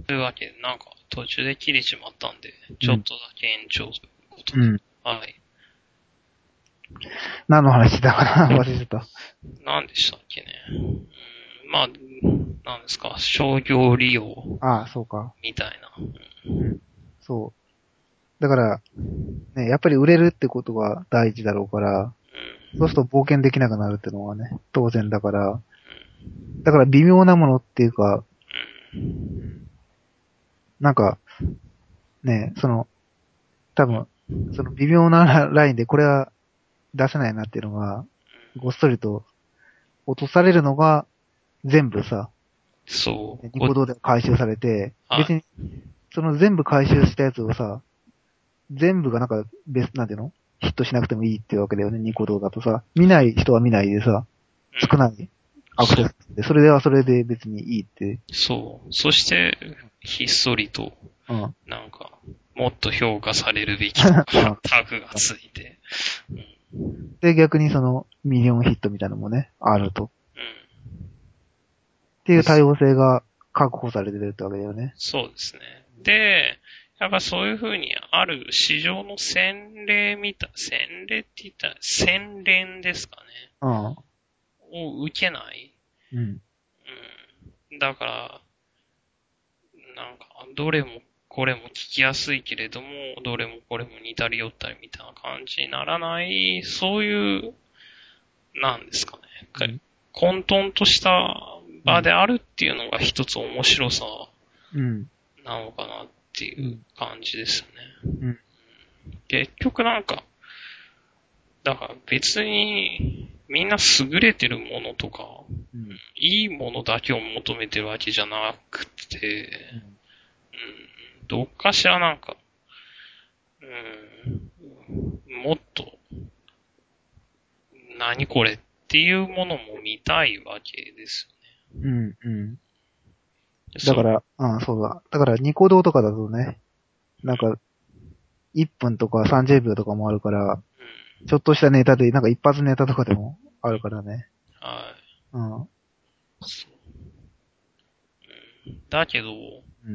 というわけで、なんか途中で切れちまったんで、ちょっとだけ延長ということで。 うん。 はい。 何の話だかな忘れてた。 何でしたっけね。まあ、何ですか、商業利用ああ、そうか。 みたいな。 うん。そう。だから、ね、やっぱり売れるってことが大事だろうから、そうすると冒険できなくなるっていうのはね、当然だから、だから微妙なものっていうか、なんか、ね、多分、その微妙なラインでこれは出せないなっていうのが、ごっそりと落とされるのが全部さ、 そう。 ニコ動で回収されて、 はい。 別に、その全部回収したやつをさ、全部がなんかなんていうのヒットしなくてもいいっていうわけだよね、ニコ動だとさ。見ない人は見ないでさ、少ないアクそう。 セスで、それではそれで別にいいって。 そう。そして、ひっそりと、 うん。 なんか、もっと評価されるべきとか、 うん。 タグがついて。 で、逆にそのミリオンヒットみたいなのもね、あると。っうん。 ていう多様性が確保されてるってわけだよね。 そうですね。で、やっぱそういうふうにある市場の洗礼って言ったら、洗練ですかね。 うん。 を受けない。 うん。 うん。だから、なんか、どれもこれも聞きやすいけれども、どれもこれも似たり寄ったりみたいな感じにならない、そういう、なんですかね。 うん。 混沌としたうん。 場であるっていうのが一つ面白さうん。 なのかなっていううん。 感じですよね。 うん。 結局なんか、だから別にみんな優れてるものとか、 うん。 いいものだけを求めてるわけじゃなくて、 うん。 どっかしらなんか、もっと、何これっていうものも見たいわけですうん。うん。 よね。 だから、うん、そうだ。だからニコ動とかだとね、なんか、1分とか30秒とかもあるから、ちょっとしたネタで、なんか一発ネタとかでもあるからね。 はうん。 い。そう。だけど、 うん。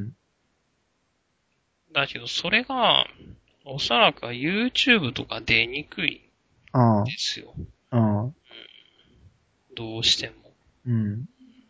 それが、おそらくは YouTube とか出にくいうん。 ですよ。 うん。 どうしても。 うん。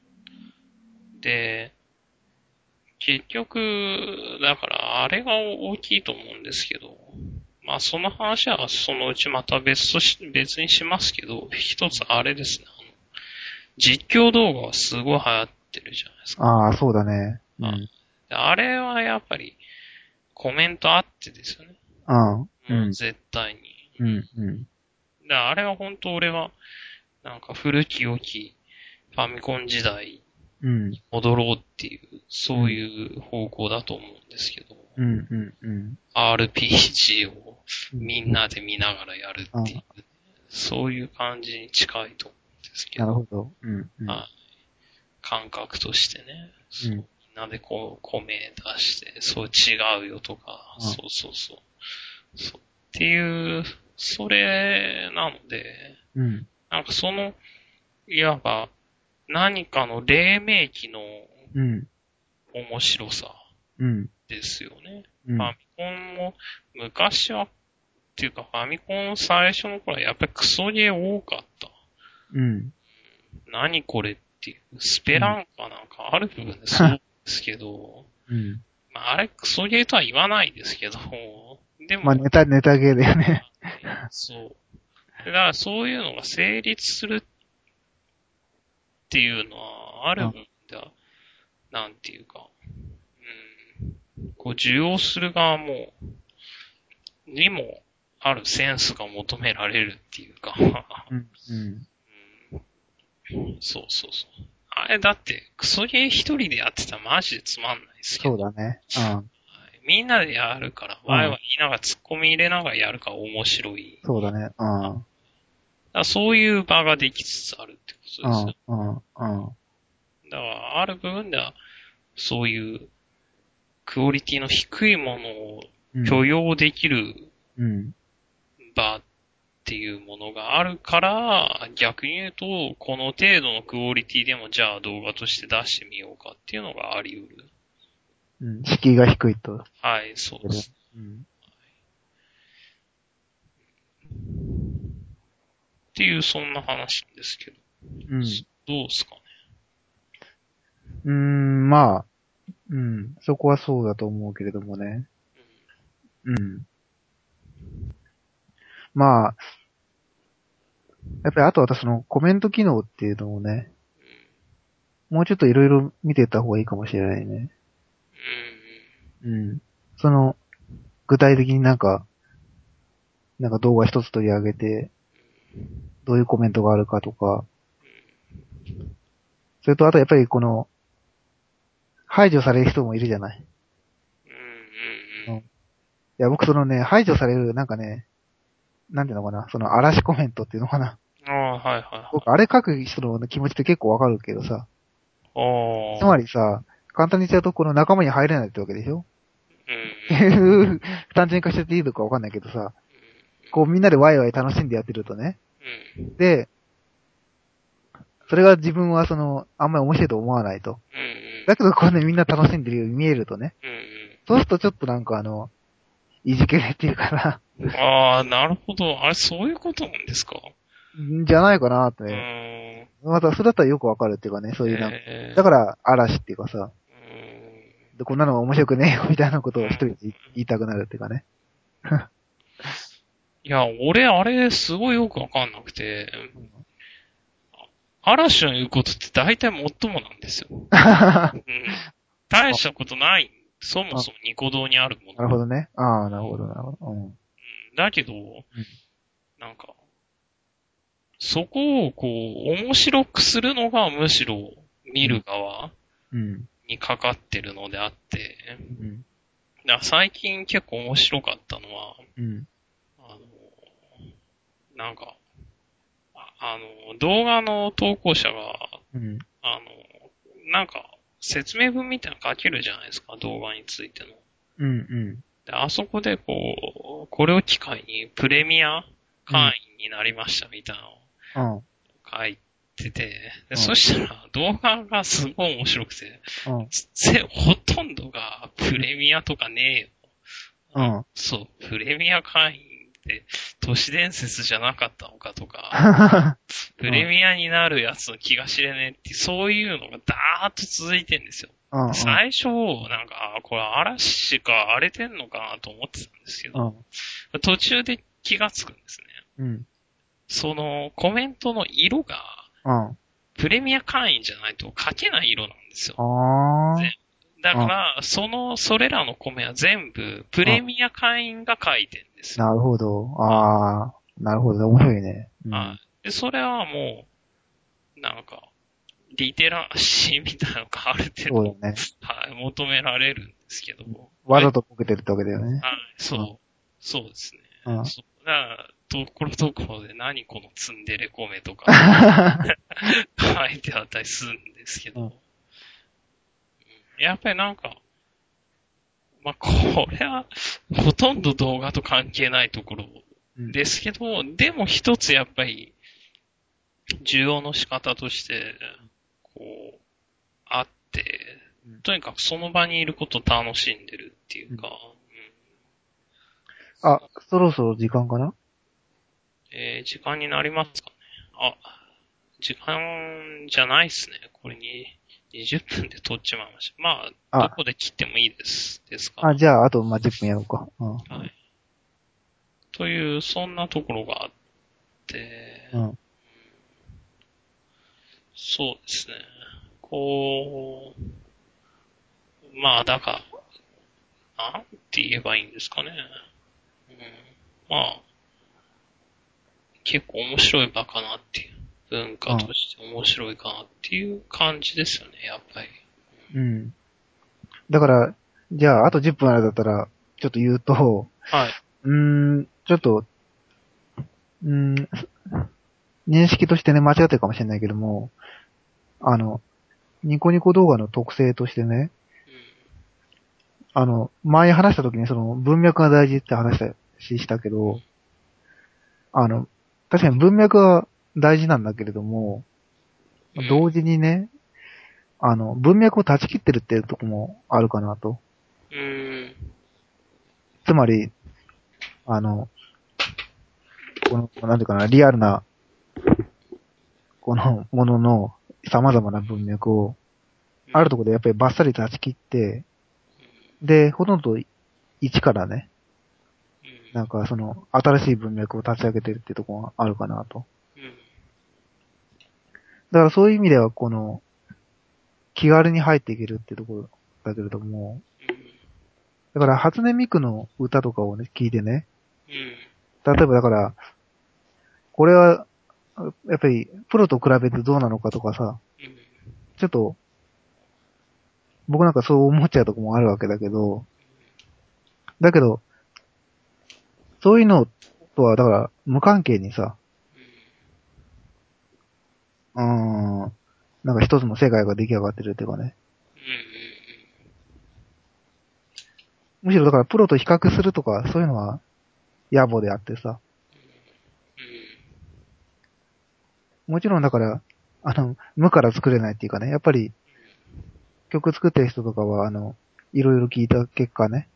で、結局、だからあれが大きいと思うんですけど、まあその話はそのうちまた別にしますけど、一つあれですね。実況動画はすごい流行ってるじゃないですか。 ああ、そうだね。うあん。 あれはやっぱりコメントあってですよね。 うん。うもうん。 絶対に。 うん。うん。 で、あれは本当俺は、なんか古き良きファミコン時代うん。 戻ろうっていう、 うん。 そういう方向だと思うんですけど、 うん。うん。うん。 RPG をうん。 みんなで見ながらやるっていう、 ああ、 そういう感じに近いと思うんですけど、 なるほど。うん。うん。 はい、感覚としてね、そう、 うん。 みんなでこう、米出して、そう違うよとか、 うん。 そうそうそう、そうっていう、それなので、 うん。 なんかいわば何かの黎明期のうん。 面白さうん。 ですよね。 うん。 ファミコンも昔はっていうかファミコン最初の頃はやっぱりクソゲー多かった。 うん。 何これっていう。スペうん。 ランカなんかある部分でそうですけど、 うん。 まあ、あれクソゲーとは言わないですけど、でまあ、 も、 ネタゲーだよね。 そう。だからそういうのが成立するっていうのはあうん。 る部分では、なんていうか、こう受容する側にもあるセンスが求められるっていうか、 うん。うん。 そうそうそう。あれだって、クソゲー一人でやってたらマジでつまんないですけど、 そうだね。うん。 みんなでやるから、 うん。 ワイワイ言いながら突っ込み入れながらやるから面白い。 そうだね。うん。 そういう場ができつつあるってことですよ。 うん。うん。うん。 だから、ある部分では、そういうクオリティの低いものをうん。 許容できるうん。 場っていうものがあるから、逆に言うと、この程度のクオリティでもじゃあ動画として出してみようかっていうのがあり得る。 うん。敷居が低いと。 はい、そうです。 うん。 っていう、そんな話ですけど。 うん。 どうですかね。 まあ、うん。そこはそうだと思うけれどもね。うん。まあ、やっぱりあとはそのコメント機能っていうのをね、もうちょっといろいろ見ていった方がいいかもしれないね。うん。その、具体的になんか動画一つ取り上げて、どういうコメントがあるかとか、それとあとやっぱりこの、排除される人もいるじゃない。うん。いや、僕そのね、排除される、なんかね、なんていうのかな、その嵐コメントっていうのかな。 ああ、はいはいはい。 僕、あれ書く人の気持ちって結構わかるけどさ、 ああ、 つまりさ、簡単に言っちゃうとこの仲間に入れないってわけでしょうん、 っていう、単純化しちゃっていいのかわかんないけどさ、こうみんなでワイワイ楽しんでやってるとね。 うん、 で、それが自分はその、あんまり面白いと思わないと。 うん、 だけどこうね、みんな楽しんでるように見えるとね。 うん、 そうするとちょっとなんかいじけれっていうかな、 うん。ああ、なるほど。あれ、そういうことなんですか。 んじゃないかなってうね。 ーん、 また、それだったらよくわかるっていうかね、そういうなんか、だかえら、嵐っていうかさ、 ー、うーん、 で、こんなの面白くねえよみたいなことを一人うん。 で言いたくなるっていうかね。 いや、俺、あれ、すごいよくわかんなくて、嵐の言うことって大体もっともなんですよ。うん。大したことない。そもあ、 そもニコ動にあるもの。 なるほどね。ああ、なるほど、なるほど。うん。 だけど、 うん。 なんか、そこをこう、面白くするのがむしろ見る側うん。 にかかってるのであって、 うん。 だから最近結構面白かったのは、 うん。 あの、なんか、動画の投稿者が、 うん。 なんか、説明文みたいなの書けるじゃないですか、動画についての。 うん。うん。 で、あそこでこう、これを機会にプレミア会員になりましたみたいなのをうん。 書いてて、で、 うん。 そしたら動画がすごい面白くて、 うん。 ほとんどがプレミアとかねえよ。 うん。 そう、プレミア会員って都市伝説じゃなかったのかとか、プレミアになるやつの気が知れねえって、そういうのがダーッと続いてんですよ。 うん。 最初、なんか、これ嵐か荒れてんのかなと思ってたんですけど、 うん。 途中で気がつくんですね。 うん。 そのコメントの色が、 うん。 プレミア会員じゃないと書けない色なんですよ。 ああ。 だうん。 から、それらの米は全部、プうん。 レミア会員が書いてんですよ。 なるほど。ああ。なるほど。面白いね。うん。 で、それはもう、なんか、リテラシーみたいなのがある程度、 そうだね。 はい、求められるんですけど、 わざとボケてるってわけだよね。 はい、 うん。 そうですね。 うん。 そうだから、ところどころで何このツンデレ米とか書いてあったりするんですけど、 うん。 やっぱりなんか、まあ、これは、ほとんど動画と関係ないところうん。 ですけど、でも一つやっぱり、需要の仕方として、こう、あって、 うん。 とにかくその場にいることを楽しんでるっていううん。 か、 あ、そろそろ時間かな？ 時間になりますかね。あ、時間じゃないっすね。これに20分で撮っちまいました。まあ、どあ、 こで切ってもいいです。ですか。 あ、じゃあ、あと、まあ、10分やろうか。うん。 はい。という、そんなところがあって、 うん。 そうですね。こう、まあ、だから、なんて言えばいいんですかね。うん、まあ、結構面白い場かなっていう。文化うん。 として面白いかなっていう感じですよね、やっぱり。 うん。だから、じゃあ、あと10分あれだったら、ちょっと言うと、 はい。 ちょっと、うーん、認識としてね、間違ってるかもしれないけども、あの、ニコニコ動画の特性としてね、前話した時にその文脈が大事ってしたけど、あの、確かに文脈は大事なんだけれども、 うん。 同時にね、文脈を断ち切ってるっていうところもあるかなと。 つまり、なんていうかな、リアルな、このものの様々な文脈を、あるところでやっぱりバッサリ断ち切って、で、ほとんど一からね、なんか新しい文脈を立ち上げてるっていうところがあるかなと。だからそういう意味では、気軽に入っていけるっていうところだけれども、だから初音ミクの歌とかをね、聞いてね、例えばだから、これは、やっぱり、プロと比べてどうなのかとかさ、ちょっと、僕なんかそう思っちゃうとこもあるわけだけど、そういうのとは、だから、無関係にさ、なんか一つの世界が出来上がってるっていうかね。むしろだからプロと比較するとか、そういうのは野暮であってさ。もちろんだから、無から作れないっていうかね、やっぱり曲作ってる人とかは、いろいろ聞いた結果ね、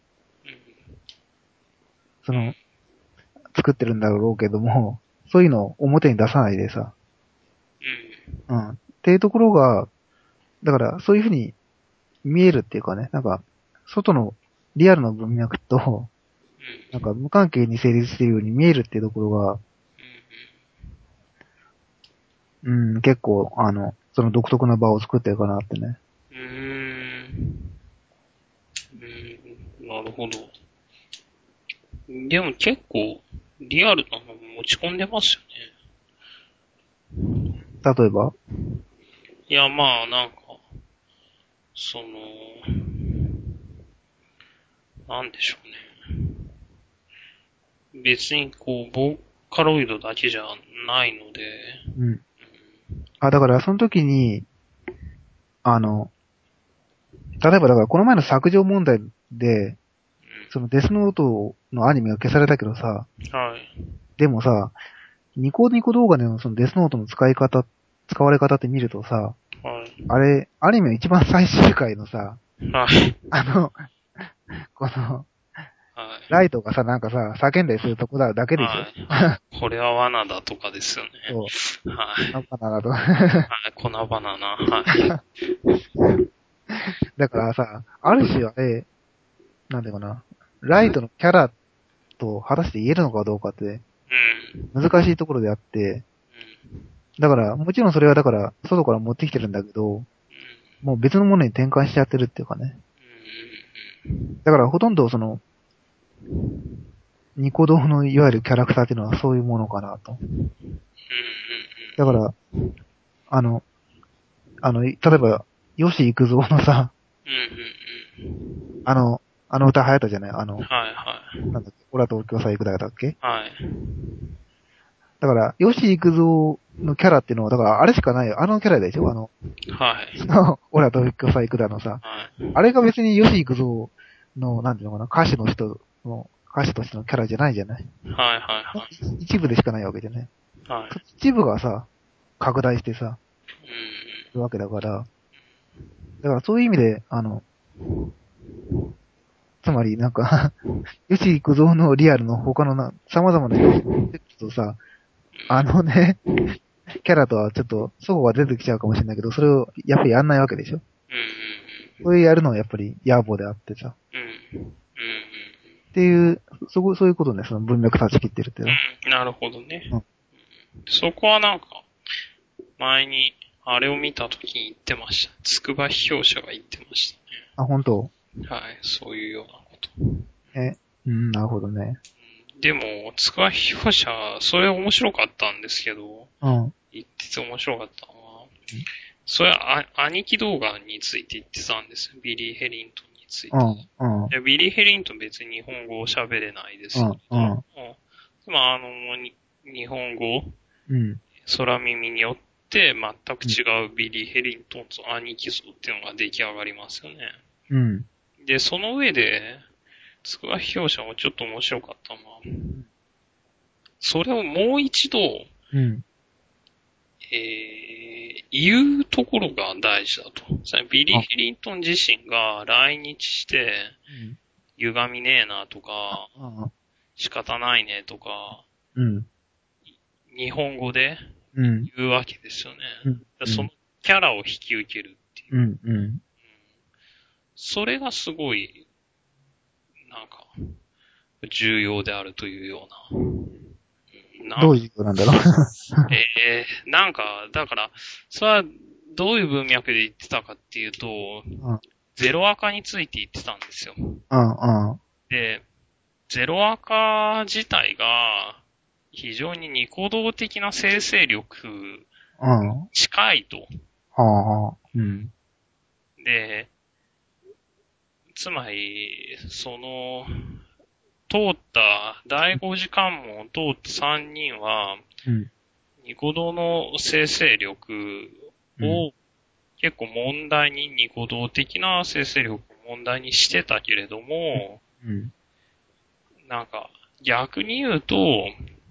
作ってるんだろうけども、そういうのを表に出さないでさ、っていうところが、だからそういうふうに見えるっていうかね、なんか、外のリアルな文脈と、なんか無関係に成立しているように見えるっていうところが、結構、その独特な場を作ってるかなってね。 なるほど。でも結構、リアルなの持ち込んでますよね。 例えばいや、まあ、なんか、なんでしょうね。別にボーカロイドだけじゃないので。 だからその時に、例えばだからこの前の削除問題で、そのデスノートのアニメが消されたけどさ、 はい。 でもさ、ニコニコ動画でのそのデスノートの使われ方って見るとさ、 はい。 あれ、アニメの一番最終回のさ、 はい。 この、 はい。 ライトがさ、なんかさ、叫んだりするとこだけでしょ。 はい。はい。これは罠だとかですよね。 そう。 はい。 なんかなと。 はい。粉バナナ。はい。 だからさ、ある種あれ、なんていうかな、ライトのキャラと果たして言えるのかどうかって、難しいところであって、だから、もちろんそれはだから、外から持ってきてるんだけど、もう別のものに転換しちゃってるっていうかね。だからほとんどニコ動のいわゆるキャラクターっていうのはそういうものかなと。だから、例えば、吉幾三のさ、歌流行ったじゃないはいはい。 なんだっけ、オラ東京さ行くだっけ。 はい。 だから、吉幾三のキャラっていうのは、だからあれしかないよ。あのキャラでしょはい。 オラ東京さ行くだのさ。 はい。 あれが別に吉幾三の、なんていうのかな、歌手の人の、歌手としてのキャラじゃないじゃない。 はいはいはい。 一部でしかないわけじゃない。 はい。 一部がさ、拡大してさ、るわけだから、だからそういう意味で、つまりなんか吉幾三のリアルの他の様々な要素とさ、キャラとはちょっと、そこが出てきちゃうかもしれないけど、それをやっぱりやんないわけでしょ。そういうやるのはやっぱり野暮であってさ。っていう、そういうことね、その文脈断ち切ってるっていうのは。 なるほどね。そこはなんか、前に、あれを見たときに言ってました。筑波批評者が言ってましたね。 本当。 はい、そういうようなこと。 なるほどね。 でも、筑波批評者、それ面白かったんですけど、言ってて面白かったのは、それは兄貴動画について言ってたんですよ。ビリー・ヘリントンについて。いやビリー・ヘリントン別に日本語を喋れないですけど、まあ、日本語、空耳によって全く違うビリー・ヘリントンと兄貴像っていうのが出来上がりますよね。で、その上で、筑波批評者もちょっと面白かったのは、それをもう一度、言うところが大事だと。ビリー・ヘリントン自身が来日して、 歪みねえなとか、 うん。 仕方ないねとか、 うん。 日本語でうん。 言うわけですよね。 うん。 そのキャラを引き受けるっていう。 うん。うん。 それがすごい、なんか、重要であるというような。 どういうことなんだろう。 なんか、だから、それはどういう文脈で言ってたかっていうと、 うん。 ゼロアカについて言ってたんですよ。 うん。うん。 で、ゼロアカ自体が非常にニコ動的な生成力うん。 近いと。 はあはあ。うん。 で、つまり、第5次関門を通った3人は、 うん。 ニコ動の生成力を結構ニコ動的な生成力を問題にしてたけれども、 うん。 なんか、逆に言うと、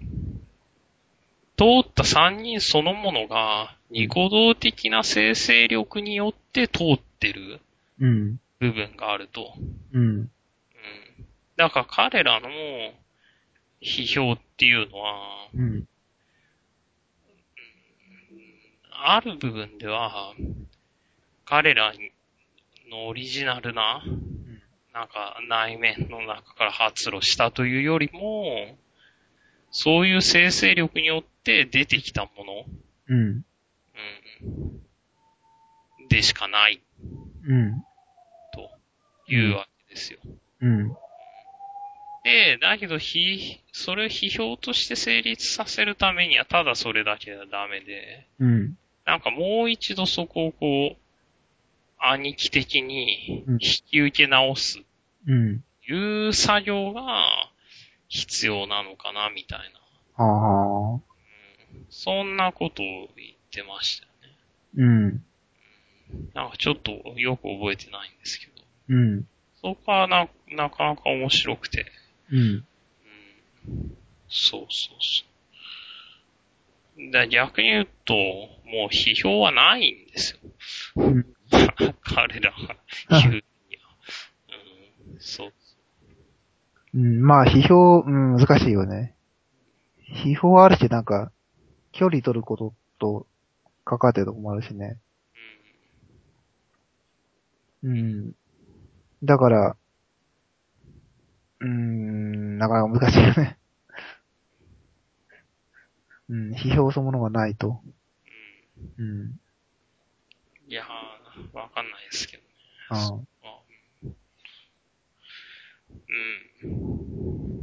通った3人そのものが、ニコ動的な生成力によって通ってるうん。 部分があると。 うん。 うん。だから彼らの批評っていうのは、 うん。 ある部分では、彼らのオリジナルな、なんか内面の中から発露したというよりも、そういう生成力によって出てきたもの、 うん。 でしかないうん。 というわけですよ。 うん。 で、だけどそれを批評として成立させるためにはただそれだけではダメで、 うん。 なんかもう一度そこをこう、兄貴的に引き受け直すうん。 いう作業が必要なのかな、みたいな。 はあ。 そんなことを言ってましたよね。 うん。 なんかちょっとよく覚えてないんですけど。 うん。 そこはなかなか面白くて。 うん。 そうそうそう。逆に言うと、もう批評はないんですよ。 うん。 彼らが言うには。そう。 うん。まあ、批評、うん、難しいよね。批評はあるし、なんか、距離取ることと関わってるとこもあるしね。うん。だから、なかなか難しいよね。うん。批評そのものがないと。うん。 いやー、わかんないですけどね。 ああ。 うん。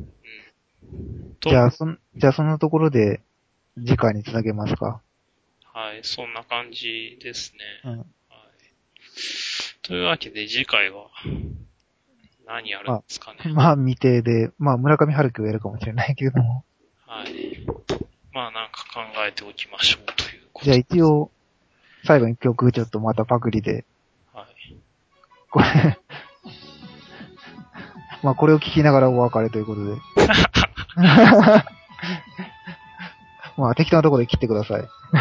じゃあ、そのところで、次回につなげますか。 はい、そんな感じですね。 うん。 はい、というわけで次回は何やるんですかね。 まあ、未定で、まあ、村上春樹をやるかもしれないけれども。 はい。まあなんか考えておきましょうということじゃあです。 一応、最後に曲ちょっとまたパクリで。 はい。 これまあこれを聞きながらお別れということで。まあ適当なところで切ってください。